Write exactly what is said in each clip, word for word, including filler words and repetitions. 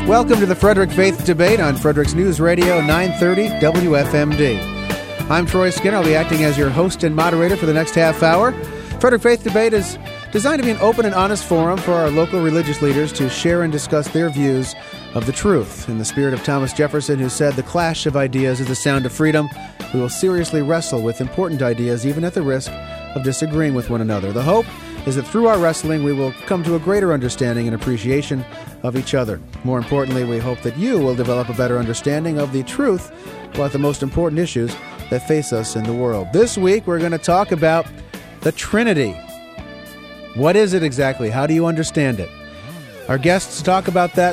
Welcome to the Frederick Faith Debate on Frederick's News Radio nine thirty W F M D. I'm Troy Skinner. I'll be acting as your host and moderator for the next half hour. Frederick Faith Debate is designed to be an open and honest forum for our local religious leaders to share and discuss their views of the truth. In the spirit of Thomas Jefferson, who said, "The clash of ideas is the sound of freedom," we will seriously wrestle with important ideas, even at the risk of disagreeing with one another. The hope is that through our wrestling, we will come to a greater understanding and appreciation of each other. More importantly, we hope that you will develop a better understanding of the truth about the most important issues that face us in the world. This week, we're going to talk about the Trinity. What is it exactly? How do you understand it? Our guests talk about that,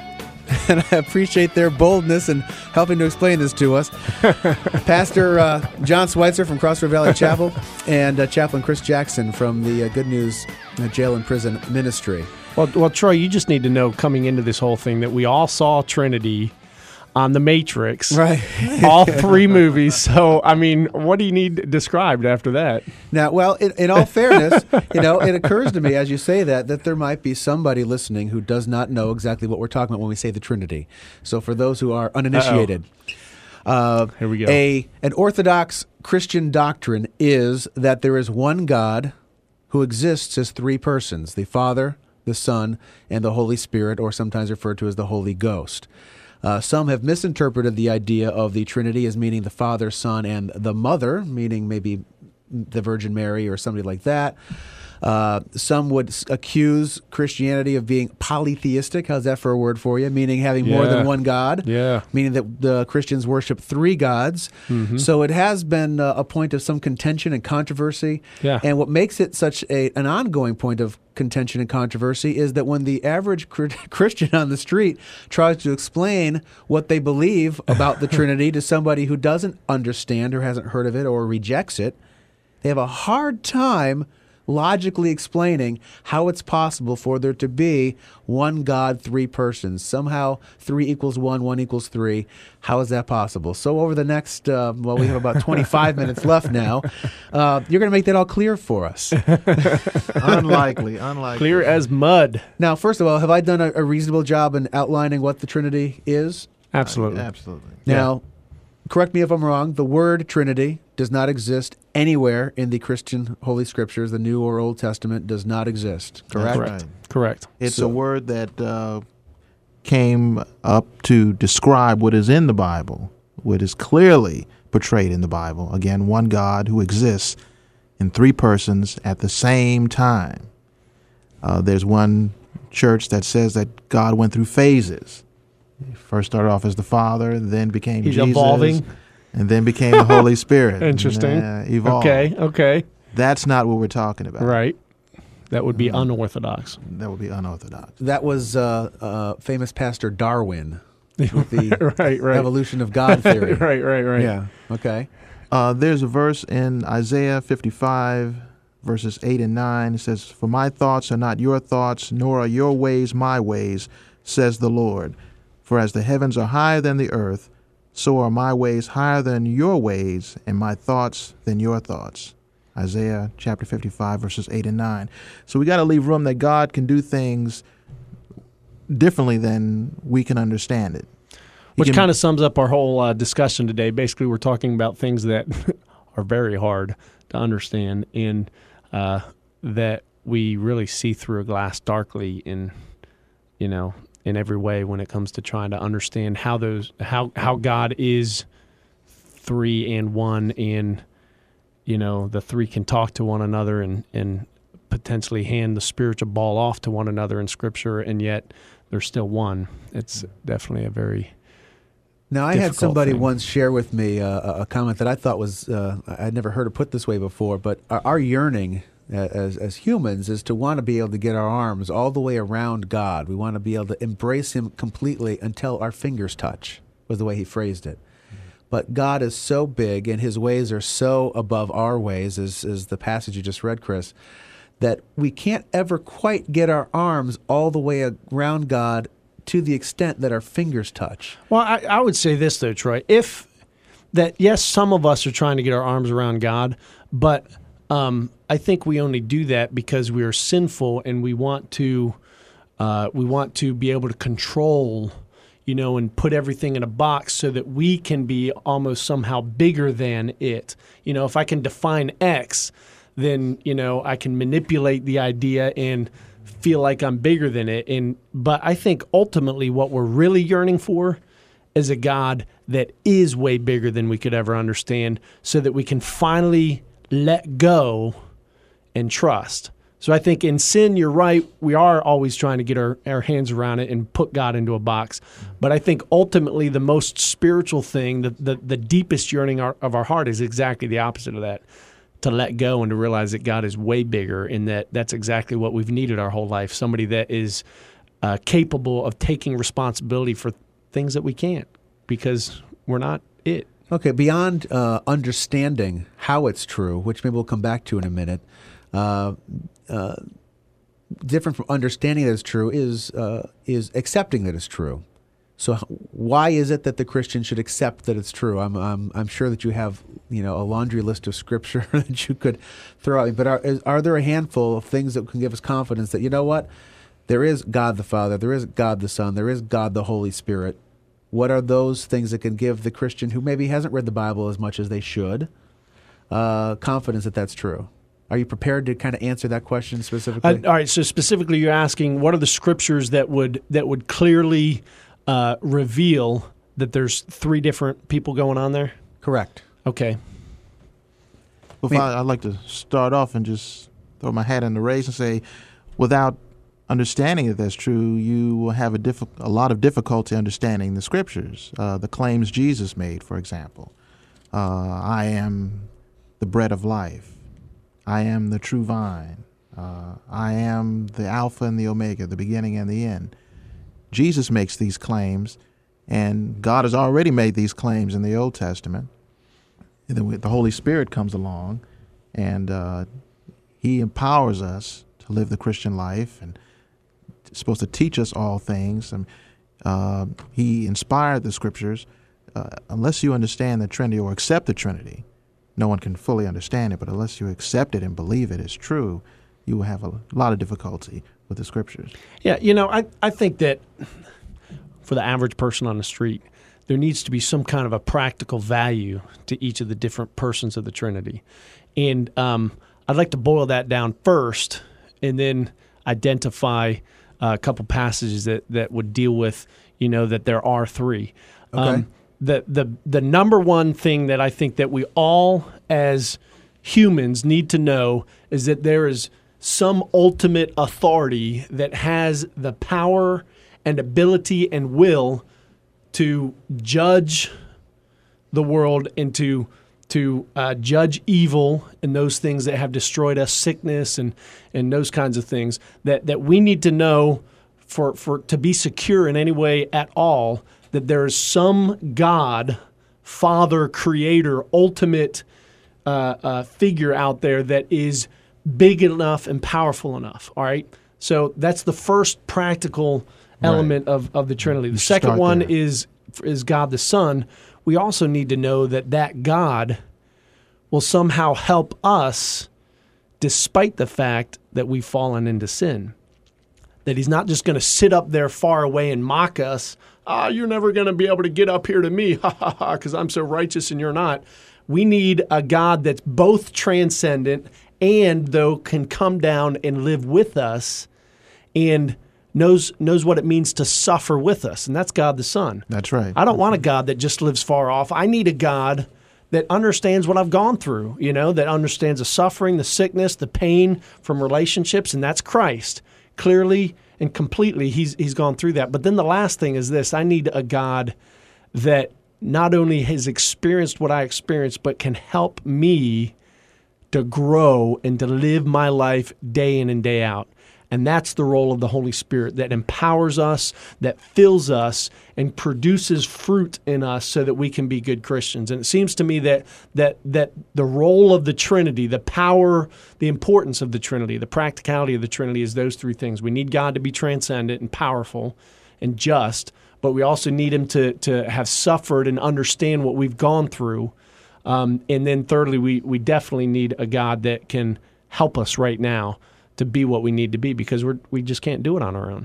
and I appreciate their boldness in helping to explain this to us. Pastor uh, John Schweitzer from Crossroad Valley Chapel and uh, Chaplain Chris Jackson from the uh, Good News uh, Jail and Prison Ministry. Well, well, Troy, you just need to know coming into this whole thing that we all saw Trinity on The Matrix. Right. All three movies. So, I mean, what do you need described after that? Now, well, in, in all fairness, you know, it occurs to me as you say that, that there might be somebody listening who does not know exactly what we're talking about when we say the Trinity. So for those who are uninitiated, uh, here we go. A, an Orthodox Christian doctrine is that there is one God who exists as three persons, the Father, the Son, and the Holy Spirit, or sometimes referred to as the Holy Ghost. Uh, some have misinterpreted the idea of the Trinity as meaning the Father, Son, and the Mother, meaning maybe the Virgin Mary or somebody like that. Uh, some would s- accuse Christianity of being polytheistic. How's that for a word for you? Meaning having more Yeah. than one God. Yeah. Meaning that the Christians worship three gods. Mm-hmm. So it has been uh, a point of some contention and controversy. Yeah. And what makes it such a an ongoing point of contention and controversy is that when the average cr- Christian on the street tries to explain what they believe about the Trinity to somebody who doesn't understand or hasn't heard of it or rejects it, they have a hard time logically explaining how it's possible for there to be one God, three persons. Somehow three equals one, one equals three. How is that possible? So over the next, uh, well, we have about twenty-five minutes left now. Uh, you're going to make that all clear for us. Unlikely, unlikely. Clear as mud. Now, first of all, have I done a, a reasonable job in outlining what the Trinity is? Absolutely. Absolutely. Now, correct me if I'm wrong, the word Trinity does not exist anywhere in the Christian Holy Scriptures. The New or Old Testament does not exist, correct? Correct. Right. Correct. It's So- a word that uh, came up to describe what is in the Bible, what is clearly portrayed in the Bible. Again, one God who exists in three persons at the same time. Uh, there's one church that says that God went through phases. He first started off as the Father, then became He's Jesus, evolving. and then became the Holy Spirit. Interesting. And, uh, evolved. Okay, okay. That's not what we're talking about. Right. That would be Mm. unorthodox. That would be unorthodox. That was uh, uh, famous pastor Darwin with the Right, right. evolution of God theory. Right, right, right. Yeah, okay. Uh, there's a verse in Isaiah fifty-five, verses eight and nine. It says, "For my thoughts are not your thoughts, nor are your ways my ways, says the Lord. For as the heavens are higher than the earth, so are my ways higher than your ways, and my thoughts than your thoughts." Isaiah chapter fifty-five, verses eight and nine. So we got to leave room that God can do things differently than we can understand it. He Which can- kind of sums up our whole uh, discussion today. Basically, we're talking about things that are very hard to understand and uh, that we really see through a glass darkly in, you know, in every way when it comes to trying to understand how those how how God is three and one, and you know the three can talk to one another and and potentially hand the spiritual ball off to one another in Scripture, and yet they're still one. It's definitely a very Now, I had difficult somebody thing. once share with me uh, a a comment that I thought was, uh, I'd never heard it put this way before, but our, our yearning uh, as, as humans is to want to be able to get our arms all the way around God. We want to be able to embrace Him completely until our fingers touch, was the way he phrased it. But God is so big and His ways are so above our ways, as, as the passage you just read, Chris, that we can't ever quite get our arms all the way around God to the extent that our fingers touch. Well, I, I would say this, though, Troy. If that, yes, some of us are trying to get our arms around God, but um, I think we only do that because we are sinful and we want to Uh, we want to be able to control, you know, and put everything in a box so that we can be almost somehow bigger than it. You know, if I can define X, then, you know, I can manipulate the idea and feel like I'm bigger than it. And but I think ultimately what we're really yearning for is a God that is way bigger than we could ever understand, so that we can finally let go and trust. So I think in sin, you're right, we are always trying to get our, our hands around it and put God into a box. But I think ultimately the most spiritual thing, the, the, the deepest yearning our, of our heart is exactly the opposite of that, to let go and to realize that God is way bigger, and that that's exactly what we've needed our whole life, somebody that is uh, capable of taking responsibility for things that we can't, because we're not it. Okay, beyond uh, understanding how it's true, which maybe we'll come back to in a minute, uh, uh, different from understanding that it's true is uh, is accepting that it's true. So why is it that the Christian should accept that it's true? I'm I'm, I'm sure that you have, you know, a laundry list of scripture that you could throw at me, but are, are there a handful of things that can give us confidence that, you know what, there is God the Father, there is God the Son, there is God the Holy Spirit? What are those things that can give the Christian who maybe hasn't read the Bible as much as they should uh, confidence that that's true? Are you prepared to kind of answer that question specifically? Uh, all right. So specifically, you're asking what are the scriptures that would that would clearly uh, reveal that there's three different people going on there? Correct. Okay. Well, I, I'd like to start off and just throw my hat in the race and say, without understanding that that's true, you will have a, diff- a lot of difficulty understanding the scriptures, uh, the claims Jesus made, for example. Uh, I am the bread of life. I am the true vine. Uh, I am the Alpha and the Omega, the beginning and the end. Jesus makes these claims, and God has already made these claims in the Old Testament. And then the Holy Spirit comes along, and uh, he empowers us to live the Christian life, and supposed to teach us all things. And uh, he inspired the scriptures. Uh, unless you understand the Trinity or accept the Trinity, no one can fully understand it. But unless you accept it and believe it is true, you will have a lot of difficulty with the scriptures. Yeah, you know, I, I think that for the average person on the street, there needs to be some kind of a practical value to each of the different persons of the Trinity. And um, I'd like to boil that down first and then identify uh, a couple passages that, that would deal with, you know, that there are three. Okay. Um, the, the, the number one thing that I think that we all as humans need to know is that there is some ultimate authority that has the power and ability and will to judge the world and to to uh, judge evil and those things that have destroyed us, sickness and and those kinds of things that, that we need to know for, for to be secure in any way at all, that there is some God, Father, Creator, ultimate uh, uh, figure out there that is big enough and powerful enough. All right, so that's the first practical element right. of, of the Trinity. The You second start one there. is is God the Son. We also need to know that that God will somehow help us despite the fact that we've fallen into sin. That he's not just going to sit up there far away and mock us. Ah, oh, you're never going to be able to get up here to me, ha ha ha, because I'm so righteous and you're not. We need a God that's both transcendent and, though, can come down and live with us and knows knows what it means to suffer with us, and that's God the Son. That's right. I don't want a God that just lives far off. I need a God that understands what I've gone through, you know, that understands the suffering, the sickness, the pain from relationships, and that's Christ. Clearly and completely, he's he's gone through that. But then the last thing is this. I need a God that not only has experienced what I experienced, but can help me to grow and to live my life day in and day out. And that's the role of the Holy Spirit that empowers us, that fills us, and produces fruit in us so that we can be good Christians. And it seems to me that that that the role of the Trinity, the power, the importance of the Trinity, the practicality of the Trinity is those three things. We need God to be transcendent and powerful and just, but we also need him to, to have suffered and understand what we've gone through. Um, and then thirdly, we, we definitely need a God that can help us right now to be what we need to be, because we're we just can't do it on our own.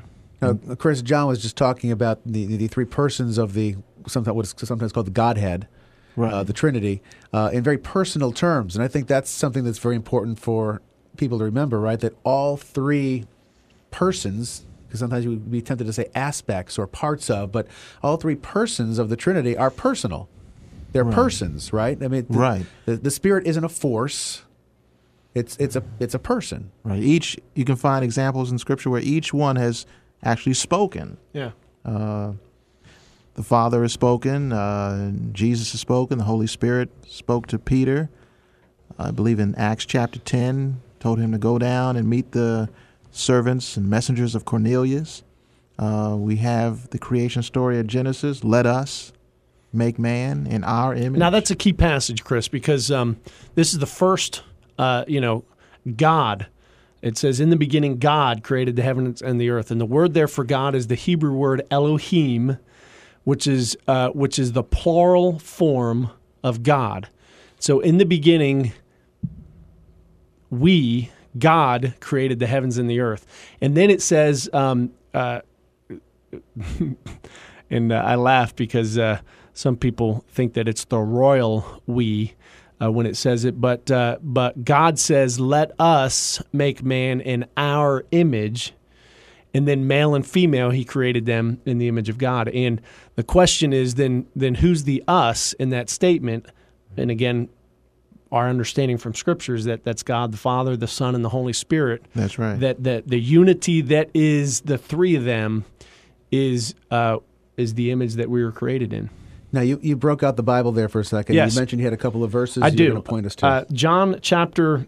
Now, Chris, John was just talking about the, the three persons of the sometimes what's sometimes called the Godhead, Right. uh, the Trinity, uh, in very personal terms. And I think that's something that's very important for people to remember, right? That all three persons, because sometimes you would be tempted to say aspects or parts of, but all three persons of the Trinity are personal. They're Right. persons, right? I mean, the, Right. the, the Spirit isn't a force. It's it's a it's a person. Right. Each you can find examples in Scripture where each one has actually spoken. Yeah. Uh, the Father has spoken. Uh, Jesus has spoken. The Holy Spirit spoke to Peter. I believe in Acts chapter ten, told him to go down and meet the servants and messengers of Cornelius. Uh, we have the creation story of Genesis. Let us make man in our image. Now that's a key passage, Chris, because um, this is the first, uh, you know, God. It says, in the beginning, God created the heavens and the earth. And the word there for God is the Hebrew word Elohim, which is uh, which is the plural form of God. So in the beginning, we, God, created the heavens and the earth. And then it says, um, uh, and uh, I laugh because uh, some people think that it's the royal we uh, when it says it, but uh, but God says, let us make man in our image. And then male and female, he created them in the image of God. And the question is then, then who's the us in that statement? And again, our understanding from Scripture is that that's God the Father, the Son, and the Holy Spirit. That's right. That, that the unity that is the three of them is uh, is the image that we were created in. Now, you, you broke out the Bible there for a second. Yes. You mentioned you had a couple of verses I you do. were going to point us to. Uh, John chapter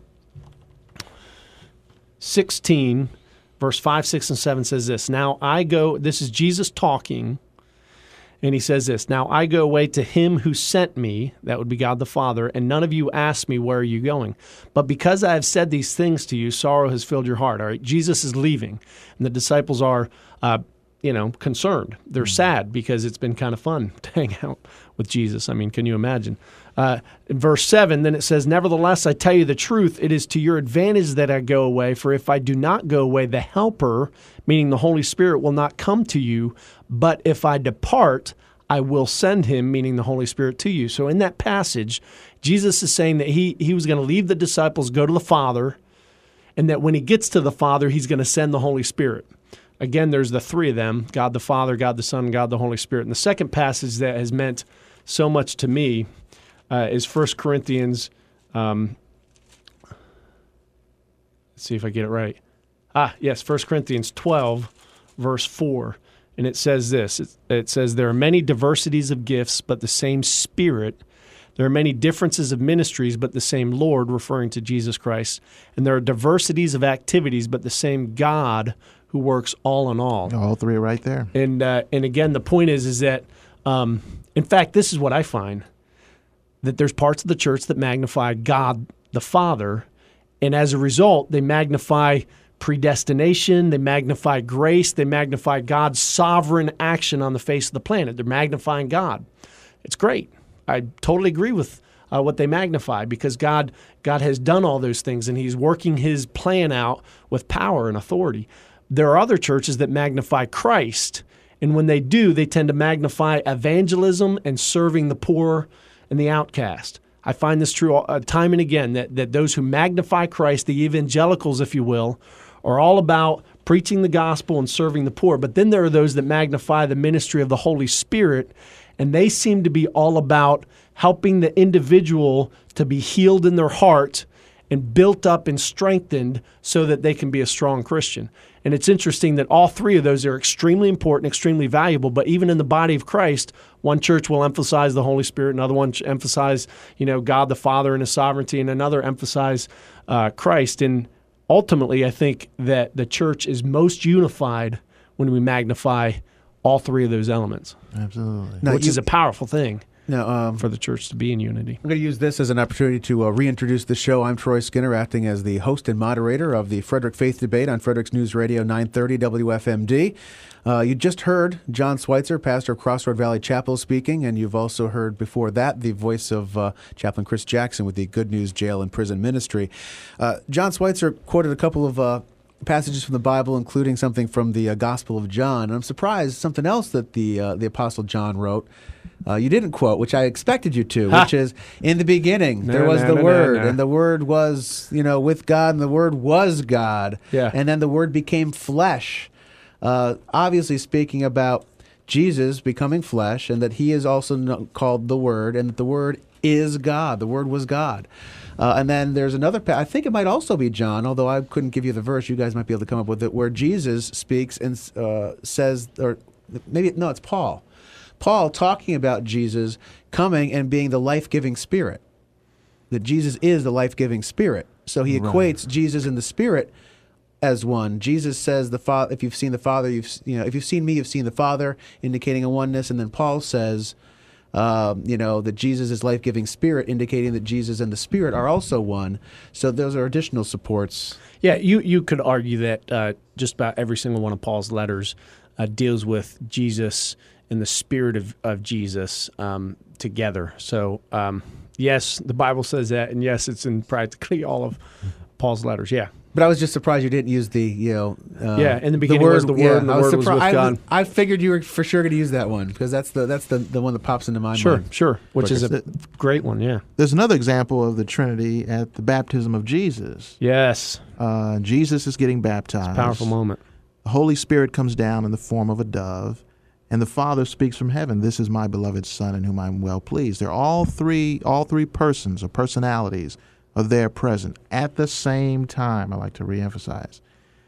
sixteen, verse five, six, and seven says this. Now I go, this is Jesus talking, and he says this, now I go away to him who sent me, that would be God the Father, and none of you ask me, where are you going? But because I have said these things to you, sorrow has filled your heart. All right, Jesus is leaving, and the disciples are uh, you know, concerned. They're sad because it's been kind of fun to hang out with Jesus. I mean, can you imagine? Uh, in verse seven, then it says, nevertheless, I tell you the truth, it is to your advantage that I go away, for if I do not go away, the Helper, meaning the Holy Spirit, will not come to you, but if I depart, I will send him, meaning the Holy Spirit, to you. So in that passage, Jesus is saying that he, he was going to leave the disciples, go to the Father, and that when he gets to the Father, he's going to send the Holy Spirit. Again, there's the three of them, God the Father, God the Son, and God the Holy Spirit. And the second passage that has meant so much to me uh, is First Corinthians, um, let's see if I get it right. Ah, yes, First Corinthians twelve, verse four. And it says this, it, it says, there are many diversities of gifts, but the same Spirit. There are many differences of ministries, but the same Lord, referring to Jesus Christ. And there are diversities of activities, but the same God who works all in all. All three are right there. And uh, and again, the point is, is that, um, in fact, this is what I find, that there's parts of the church that magnify God the Father, and as a result, they magnify predestination, they magnify grace, they magnify God's sovereign action on the face of the planet. They're magnifying God. It's great. I totally agree with uh, what they magnify, because God God has done all those things, and he's working his plan out with power and authority. There are other churches that magnify Christ, and when they do, they tend to magnify evangelism and serving the poor and the outcast. I find this true uh, time and again, that, that those who magnify Christ, the evangelicals, if you will, are all about preaching the gospel and serving the poor. But then there are those that magnify the ministry of the Holy Spirit, and they seem to be all about helping the individual to be healed in their heart and built up and strengthened so that they can be a strong Christian. And it's interesting that all three of those are extremely important, extremely valuable, but even in the body of Christ, one church will emphasize the Holy Spirit, another one emphasize, you know, God the Father and his sovereignty, and another emphasize uh, Christ. And ultimately, I think that the church is most unified when we magnify all three of those elements. Absolutely. Now, which you- is a powerful thing Now, um, for the church to be in unity. I'm going to use this as an opportunity to uh, reintroduce the show. I'm Troy Skinner, acting as the host and moderator of the Frederick Faith Debate on Frederick's News Radio nine thirty W F M D. Uh, you just heard John Schweitzer, pastor of Crossroad Valley Chapel, speaking, and you've also heard before that the voice of uh, Chaplain Chris Jackson with the Good News Jail and Prison Ministry. Uh, John Schweitzer quoted a couple of uh, passages from the Bible, including something from the uh, Gospel of John. And I'm surprised something else that the uh, the Apostle John wrote. Uh, you didn't quote, which I expected you to, Ha! which is, in the beginning, No, there was no, the no, no, Word, no. and the Word was, you know, with God, and the Word was God. Yeah. And then the Word became flesh. Uh, obviously speaking about Jesus becoming flesh, and that he is also no- called the Word, and that the Word is God. The Word was God. Uh, and then there's another, pa- I think it might also be John, although I couldn't give you the verse. You guys might be able to come up with it, where Jesus speaks and uh, says, or maybe, no, it's Paul. Paul talking about Jesus coming and being the life-giving Spirit. That Jesus is the life-giving Spirit. So he Right. equates Jesus and the Spirit as one. Jesus says, "The Father. If you've seen the Father, you've you know, if you've seen me, you've seen the Father," indicating a oneness. And then Paul says, um, you know, that Jesus is life-giving Spirit, indicating that Jesus and the Spirit are also one. So those are additional supports. Yeah, you, you could argue that uh, just about every single one of Paul's letters uh, deals with Jesus and the Spirit of, of Jesus um, together. So, um, yes, the Bible says that, and yes, it's in practically all of Paul's letters, yeah. But I was just surprised you didn't use the, you know... Uh, Yeah, in the beginning was the Word, and the I Word was surpri- with I, God. I figured you were for sure going to use that one, because that's the that's the, the one that pops into my Sure, mind. sure, which is a Quicker. great one, yeah. There's another example of the Trinity at the baptism of Jesus. Yes, Uh, Jesus is getting baptized. powerful moment. The Holy Spirit comes down in the form of a dove, and the Father speaks from heaven, "This is my beloved Son in whom I am well pleased." They're all three, all three persons or personalities are there present at the same time. I like to reemphasize,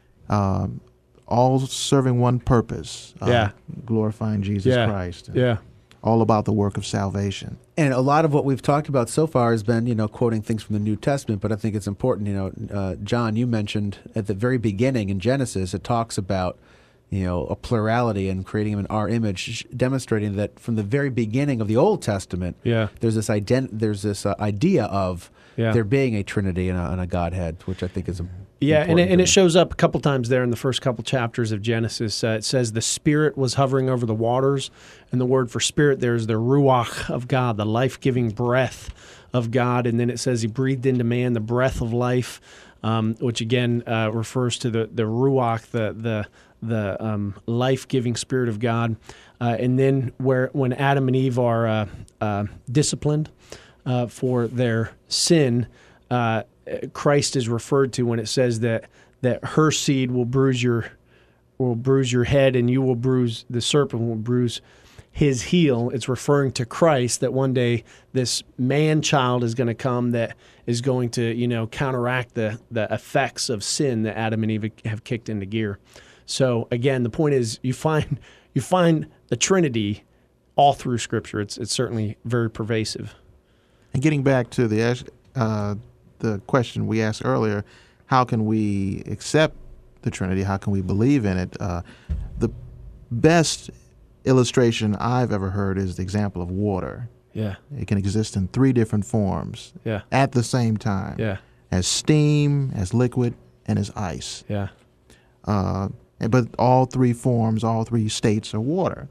um, all serving one purpose, uh, Yeah. glorifying Jesus Yeah. Christ. Yeah, All about the work of salvation. And a lot of what we've talked about so far has been, you know, quoting things from the New Testament, but I think it's important, you know, uh, John, you mentioned at the very beginning in Genesis, it talks about, you know, a plurality and creating him in our image, demonstrating that from the very beginning of the Old Testament, yeah, there's this ident- there's this uh, idea of yeah. there being a Trinity and a, and a Godhead, which I think is a Yeah, and it, important and to it shows up a couple times there in the first couple chapters of Genesis. Uh, it says the Spirit was hovering over the waters, and the word for Spirit there is the Ruach of God, the life-giving breath of God. And then it says He breathed into man the breath of life, um, which again uh, refers to the the Ruach, the the the um, life-giving Spirit of God. Uh, and then where when Adam and Eve are uh, uh, disciplined uh, for their sin, uh, Christ is referred to when it says that that her seed will bruise your will bruise your head, and you will bruise the serpent will bruise his heel. It's referring to Christ, that one day this man child is going to come that is going to, you know, counteract the the effects of sin that Adam and Eve have kicked into gear. So again, the point is you find you find the Trinity all through Scripture. It's it's certainly very pervasive. And getting back to the uh, the question we asked earlier, how can we accept the Trinity? How can we believe in it? Uh, the best illustration I've ever heard is the example of water. Yeah, It can exist in three different forms yeah, at the same time, yeah, as steam, as liquid, and as ice. yeah. Uh, but all three forms, all three states are water.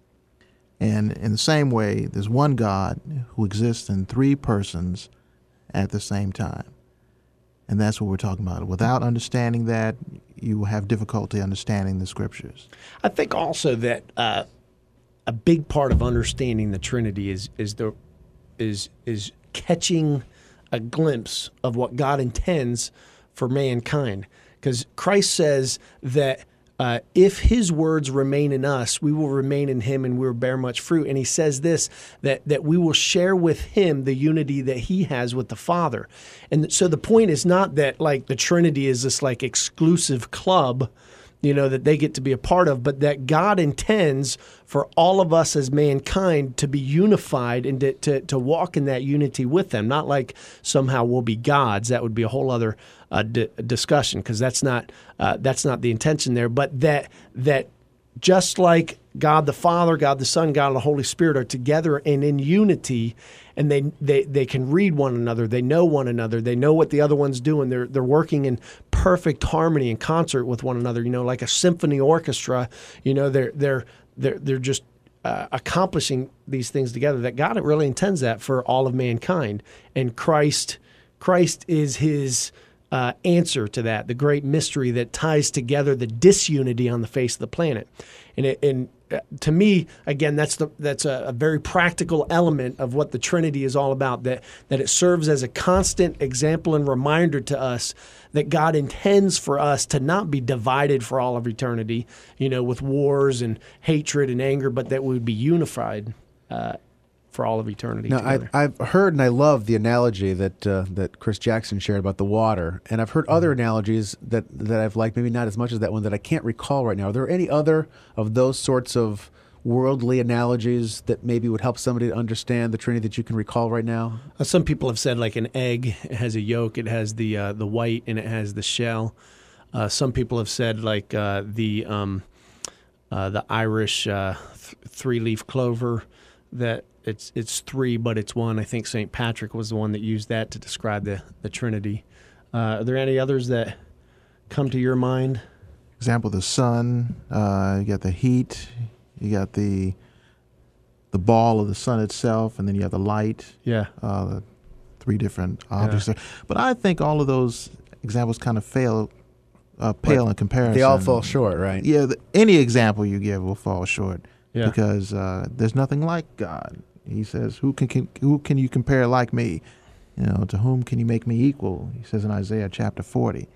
And in the same way, there's one God who exists in three persons at the same time. And that's what we're talking about. Without understanding that, you will have difficulty understanding the Scriptures. I think also that uh, a big part of understanding the Trinity is is the is is catching a glimpse of what God intends for mankind. Because Christ says that uh, if His words remain in us, we will remain in Him and we will bear much fruit. And He says this, that, that we will share with Him the unity that He has with the Father. And so the point is not that like the Trinity is this like exclusive club, you know, that they get to be a part of, but that God intends for all of us as mankind to be unified and to, to, to walk in that unity with them. Not like somehow we'll be gods. That would be a whole other uh, d- discussion, because that's not uh, that's not the intention there. But that that just like God the Father, God the Son, God the Holy Spirit are together and in unity, and they, they, they can read one another, they know one another, they know what the other one's doing, they're they're working in perfect harmony and concert with one another, you know, like a symphony orchestra, you know, they're they're they're they're just uh, accomplishing these things together. That God really intends that for all of mankind, and Christ Christ is His uh, answer to that, the great mystery that ties together the disunity on the face of the planet. And, it, and uh, to me, again, that's the that's a, a very practical element of what the Trinity is all about, that, that it serves as a constant example and reminder to us that God intends for us to not be divided for all of eternity, you know, with wars and hatred and anger, but that we would be unified uh, for all of eternity. Now, together. I, I've heard and I love the analogy that uh, that Chris Jackson shared about the water, and I've heard mm-hmm. other analogies that, that I've liked, maybe not as much as that one, that I can't recall right now. Are there any other of those sorts of worldly analogies that maybe would help somebody to understand the Trinity that you can recall right now? Uh, some people have said like an egg, it has a yolk, it has the uh, the white, and it has the shell. Uh, some people have said like uh, the um, uh, the Irish uh, th- three-leaf clover, that it's it's three, but it's one. I think Saint Patrick was the one that used that to describe the, the Trinity. Uh, are there any others that come to your mind? Example, the sun, uh, you got the heat, you got the the ball of the sun itself, and then you have the light. Yeah. Uh, the three different objects Yeah. there. But I think all of those examples kind of fail, uh, pale But in comparison. They all fall short, right? Yeah, the, any example you give will fall short. Yeah. Because uh, there's nothing like God. He says, "Who can, can who can you compare like me? You know, to whom can you make me equal?" He says in Isaiah chapter forty.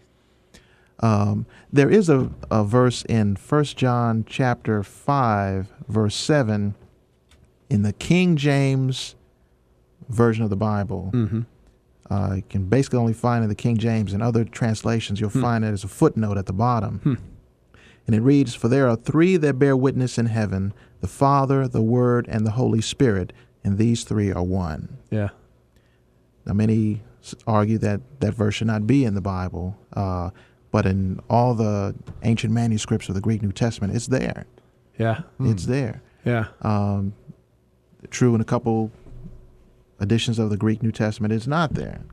Um, there is a, a verse in First John chapter five, verse seven, in the King James version of the Bible. Mm-hmm. Uh, you can basically only find it in the King James. In other translations, you'll Hmm. find it as a footnote at the bottom. Hmm. And it reads, "For there are three that bear witness in heaven, the Father, the Word, and the Holy Spirit, and these three are one." Yeah. Now, many s- argue that that verse should not be in the Bible, uh, but in all the ancient manuscripts of the Greek New Testament, it's there. Yeah. It's there. Yeah. Um, true, in a couple editions of the Greek New Testament, it's not there.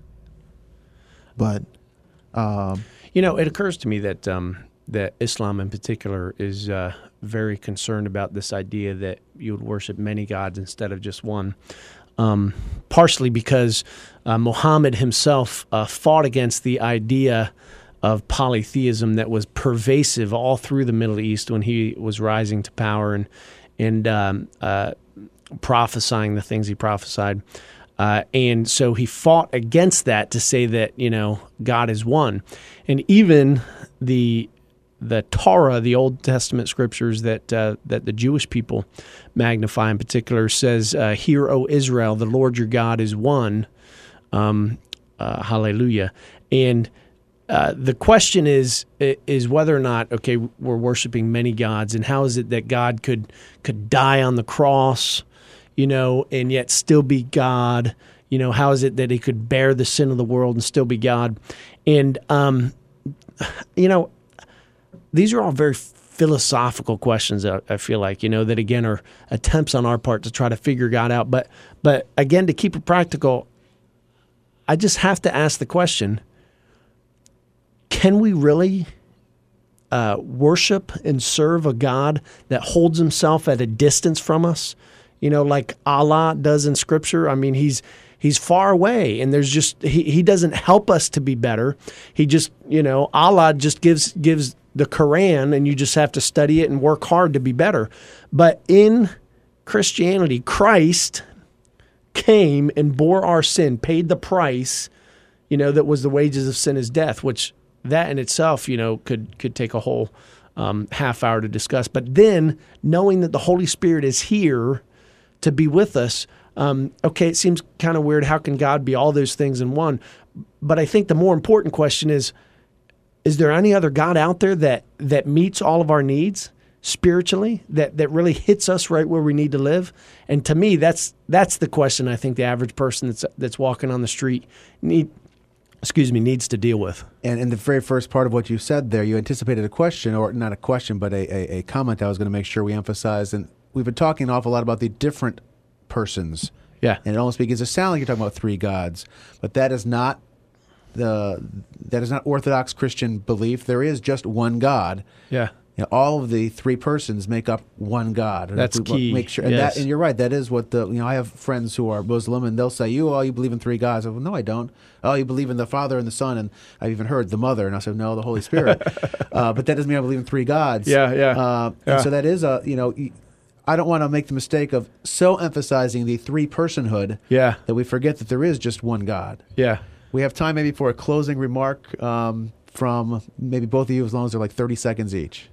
But um, You know, it occurs to me that um, that Islam in particular is uh, very concerned about this idea that you would worship many gods instead of just one. Um, partially because uh, Muhammad himself uh, fought against the idea of polytheism that was pervasive all through the Middle East when he was rising to power and and um, uh, prophesying the things he prophesied. Uh, and so he fought against that to say that, you know, God is one. And even the the Torah, the Old Testament scriptures that uh, that the Jewish people magnify in particular, says, uh, "Hear, O Israel, the Lord your God is one." Um, uh, hallelujah. And uh, the question is is whether or not, okay, we're worshiping many gods, and how is it that God could could die on the cross, you know, and yet still be God? You know, how is it that he could bear the sin of the world and still be God? And, um, you know, these are all very philosophical questions, I, I feel like, you know, that, again, are attempts on our part to try to figure God out. But, but again, to keep it practical, I just have to ask the question, can we really uh, worship and serve a God that holds himself at a distance from us? You know, like Allah does in Scripture. I mean, he's he's far away, and there's just he, he doesn't help us to be better. He just, you know, Allah just gives gives the Quran, and you just have to study it and work hard to be better. But in Christianity, Christ came and bore our sin, paid the price, you know, that was the wages of sin is death, which that in itself, you know, could could take a whole um, half hour to discuss. But then knowing that the Holy Spirit is here to be with us, um, okay, it seems kind of weird. How can God be all those things in one? But I think the more important question is, is there any other God out there that that meets all of our needs spiritually, that, that really hits us right where we need to live? And to me, that's that's the question I think the average person that's that's walking on the street need, excuse me, needs to deal with. And in the very first part of what you said there, you anticipated a question, or not a question, but a, a, a comment I was going to make sure we emphasize. And we've been talking an awful lot about the different persons. Yeah. And it almost begins to sound like you're talking about three gods. But that is not the that is not Orthodox Christian belief. There is just one God. Yeah. you know, all of the three persons make up one God. And That's if we key. Make sure, and, Yes. that, and you're right. That is what the you know. I have friends who are Muslim, and they'll say, "You, oh, you believe in three gods." I go, "No, I don't." "Oh, you believe in the Father and the Son," and I've even heard the Mother, and I said, "No, the Holy Spirit." uh, but that doesn't mean I believe in three gods. Yeah, yeah. Uh, Yeah. And so that is a you know. I don't want to make the mistake of so emphasizing the three personhood Yeah. that we forget that there is just one God. Yeah. We have time maybe for a closing remark um, from maybe both of you, as long as they're like thirty seconds each.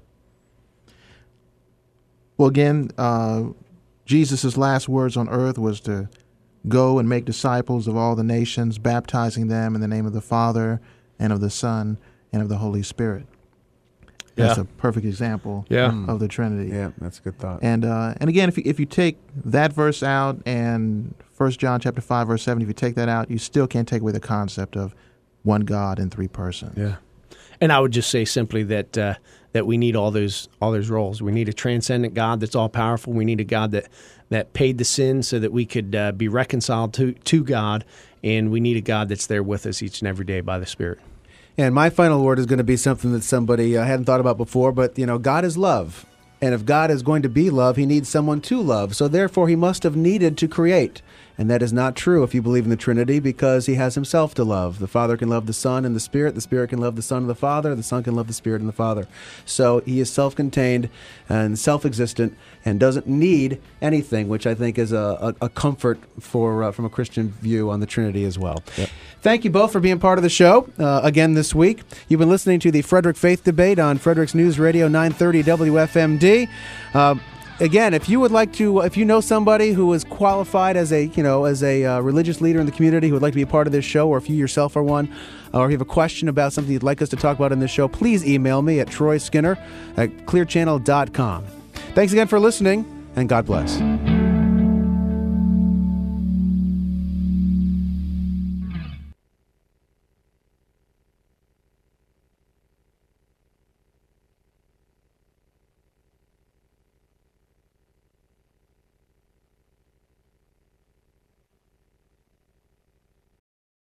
Well, again, uh, Jesus' last words on earth was to go and make disciples of all the nations, baptizing them in the name of the Father and of the Son and of the Holy Spirit. That's Yeah. a perfect example Yeah. of the Trinity. Yeah, that's a good thought. And uh, and again, if you, if you take that verse out and First John chapter five verse seven, if you take that out, you still can't take away the concept of one God in three persons. Yeah. And I would just say simply that uh, that we need all those all those roles. We need a transcendent God that's all powerful. We need a God that that paid the sin so that we could uh, be reconciled to to God, and we need a God that's there with us each and every day by the Spirit. And my final word is going to be something that somebody uh, hadn't thought about before, but, you know, God is love. And if God is going to be love, he needs someone to love. So therefore, he must have needed to create. And that is not true if you believe in the Trinity, because he has himself to love. The Father can love the Son and the Spirit. The Spirit can love the Son and the Father. The Son can love the Spirit and the Father. So he is self-contained and self-existent and doesn't need anything, which I think is a, a, a comfort for uh, from a Christian view on the Trinity as well. Yep. Thank you both for being part of the show uh, again this week. You've been listening to the Frederick Faith Debate on Frederick's News Radio nine thirty W F M D. Uh, Again, if you would like to, if you know somebody who is qualified as a, you know, as a uh, religious leader in the community who would like to be a part of this show, or if you yourself are one, or if you have a question about something you'd like us to talk about in this show, please email me at troy skinner at clear channel dot com. Thanks again for listening, and God bless.